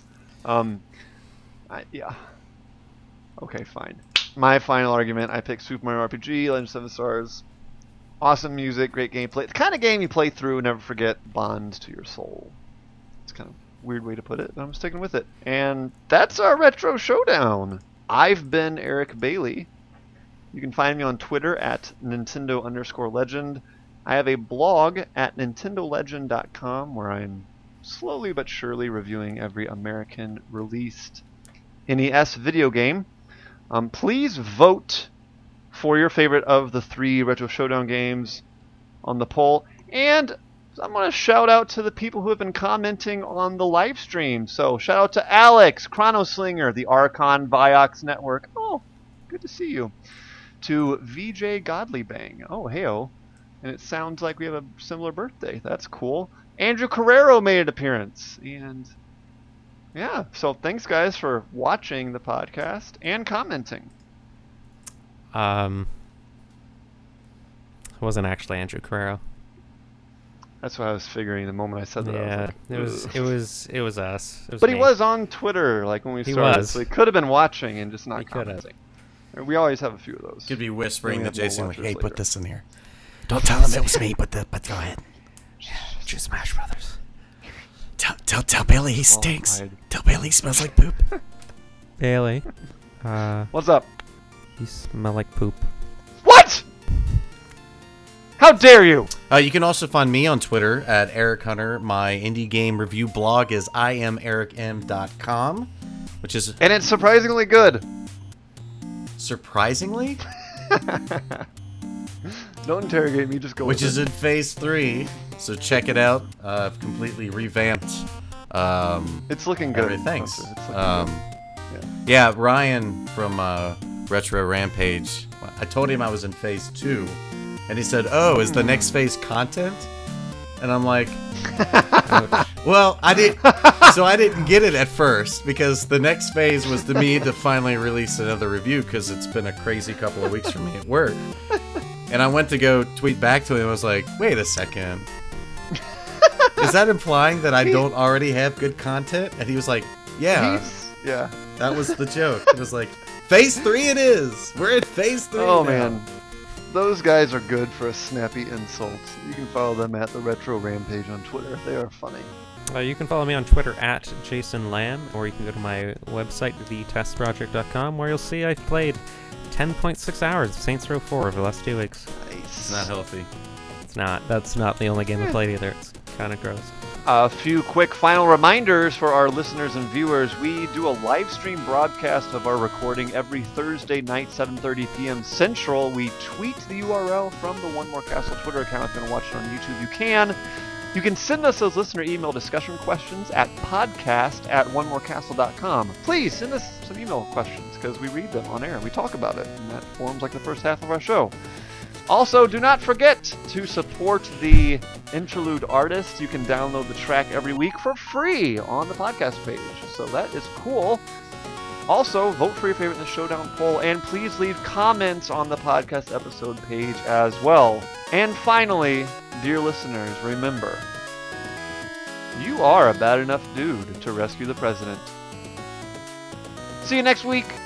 Yeah. Okay, fine. My final argument, I picked Super Mario RPG, Legend of 7 Stars. Awesome music, great gameplay. It's the kind of game you play through and never forget, bonds to your soul. It's kind of a weird way to put it, but I'm sticking with it. And that's our Retro Showdown. I've been Eric Bailey. You can find me on Twitter at Nintendo_legend. I have a blog at NintendoLegend.com where I'm slowly but surely reviewing every American released NES video game. Please vote for your favorite of the 3 Retro Showdown games on the poll. And I'm going to shout out to the people who have been commenting on the live stream. So shout out to Alex, Chronoslinger, the Archon Viox Network. Oh, good to see you. To VJ Godlybang. Oh, heyo. And it sounds like we have a similar birthday. That's cool. Andrew Carrero made an appearance. And yeah, so thanks guys for watching the podcast and commenting. It wasn't actually Andrew Carrero. That's what I was figuring the moment I said that. Yeah, I was like, it was us. It was but he me. was on Twitter like when we He started, was. so he could have been watching and just not He could have. commenting. We always have a few of those. Could be whispering Then to we have Jason, more like, watchers hey, later. put this in here. Don't tell him it was me, but go ahead. Just Smash Brothers. Tell Bailey he stinks. Hide. Tell Bailey he smells like poop. Bailey, What's up? you smell like poop. What? How dare you? You can also find me on Twitter at Eric Hunter. My indie game review blog is IamEricM.com, which is And it's surprisingly good. surprisingly, Don't interrogate me, just go which with is it. in phase 3. So check it out. I've completely revamped. It's looking good. Thanks. Spencer. It's looking good. Yeah, Ryan from Retro Rampage. I told him I was in phase 2, and he said, "Oh, is the next phase content?" And I'm like, "Well, I didn't get it at first because the next phase was to me to finally release another review because it's been a crazy couple of weeks for me at work." And I went to go tweet back to him. I was like, "Wait a second." Is that implying that I don't already have good content? And he was like, "Yeah." Yeah. That was the joke. It was like, phase 3 it is. We're at phase 3 Oh now. man, those guys are good for a snappy insult. You can follow them at the Retro Rampage on Twitter. They are funny. You can follow me on Twitter at Jason Lamb, or you can go to my website, thetestproject.com, where you'll see I've played 10.6 hours of Saints Row 4 over the last 2 weeks. It's not healthy. It's not. That's not the only game I played either. It's kind of gross. A few quick final reminders for our listeners and viewers. We do a live stream broadcast of our recording every Thursday night, 7:30 p.m. Central. We tweet the URL from the One More Castle Twitter account. If you want to watch it on YouTube, you can. You can send us those listener email discussion questions at podcast@onemorecastle.com. Please send us some email questions because we read them on air. We talk about it, and that forms like the first half of our show. Also, do not forget to support the interlude artist. You can download the track every week for free on the podcast page. So that is cool. Also, vote for your favorite in the Showdown poll, and please leave comments on the podcast episode page as well. And finally, dear listeners, remember, you are a bad enough dude to rescue the president. See you next week.